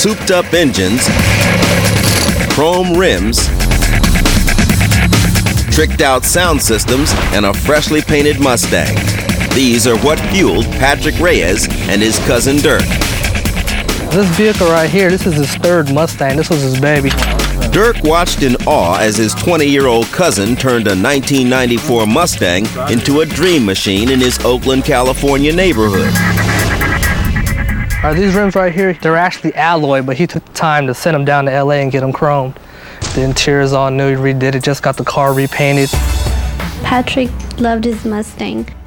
souped-up engines, chrome rims, tricked-out sound systems, and a freshly painted Mustang. These are what fueled Patrick Reyes and his cousin Dirk. This vehicle right here, this is his third Mustang. This was his baby. Dirk watched in awe as his 20-year-old cousin turned a 1994 Mustang into a dream machine in his Oakland, California neighborhood. These rims right here, they're actually alloy, but he took the time to send them down to LA and get them chromed. The interior's all new, he redid it, just got the car repainted. Patrick loved his Mustang.